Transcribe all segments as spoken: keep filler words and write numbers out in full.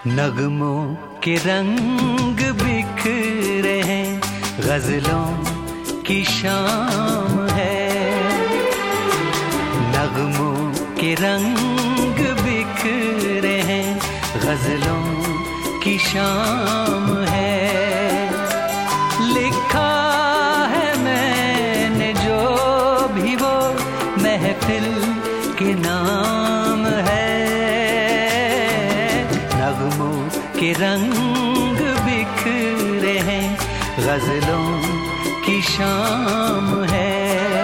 नगमों के रंग बिखरे हैं, गजलों की शाम है। नगमों के रंग बिखरे हैं, गजलों की शाम है। लिखा है मैंने जो भी वो महफिल के नाम है। नगमों के रंग बिखरे हैं, गजलों की शाम है।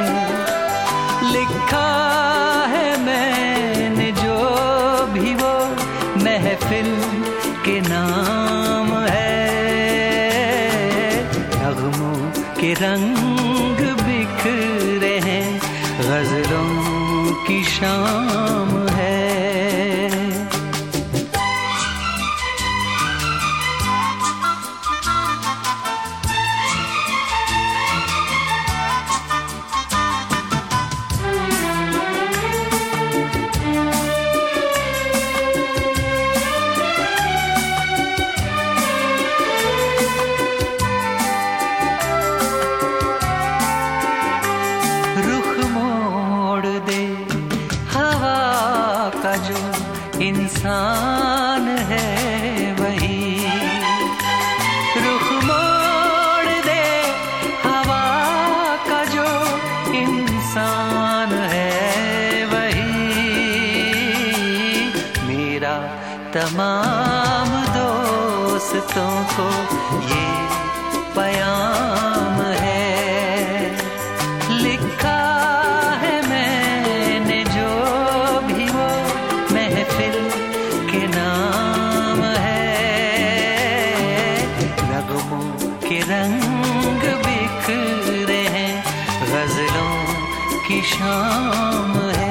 लिखा है मैंने जो भी वो महफिल के नाम है। नगमों के रंग बिखरे हैं, गजलों की शाम है। इंसान है वही, रुख मोड़ दे हवा का जो इंसान है वही। मेरा तमाम दोस्तों को ये पैगाम है। लिखा है मैंने जो भी वो महफिल के नाम है। नगमों के रंग बिखरे हैं, गजलों की शाम है।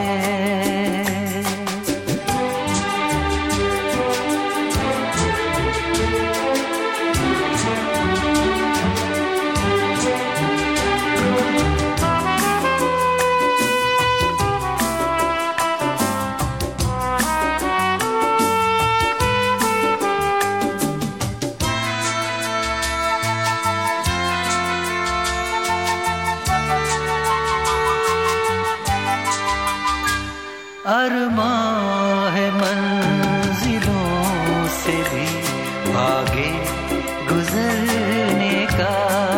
अरमां है मंजिलों से भी आगे गुजरने का।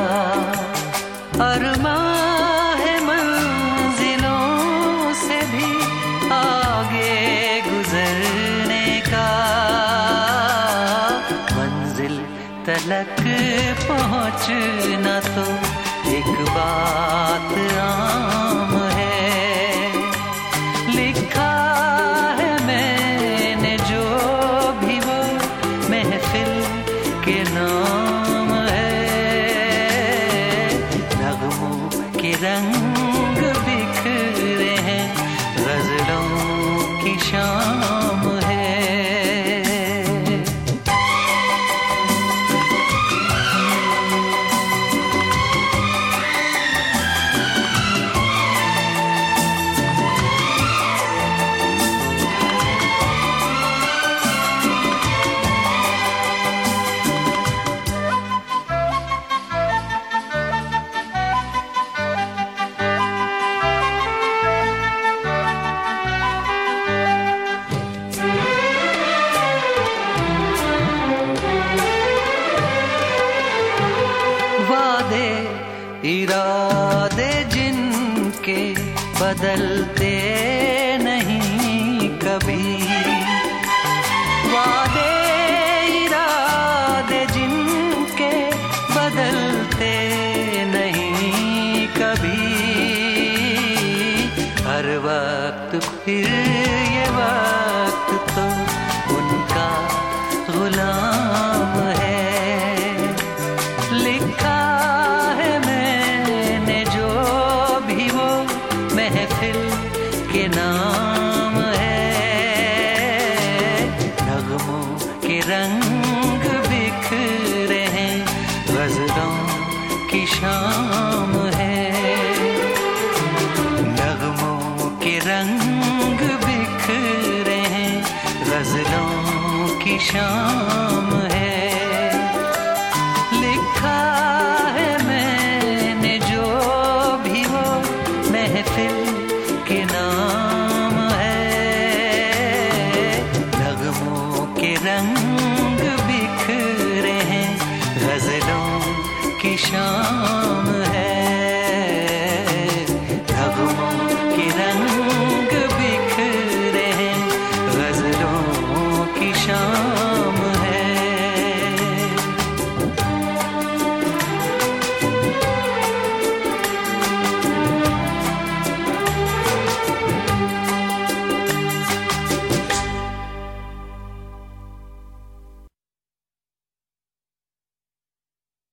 अरमां है मंजिलों से भी आगे गुजरने का। मंजिल तलक पहुंचना तो एक बात आम है। लिखा है मैंने जो भी वो महफिल के नाम है। नगमों के रंग बिखरे हैं, गजलों की शाम है। इरादे जिनके बदलते नहीं कभी। वादे इरादे जिनके बदलते नहीं कभी। हर वक्त फिर ये वक्त तो उनका गुलाम है। लिखा के नाम है। नगमों के रंग बिखरे हैं, गजलों की शाम है। नगमों के रंग बिखरे शाम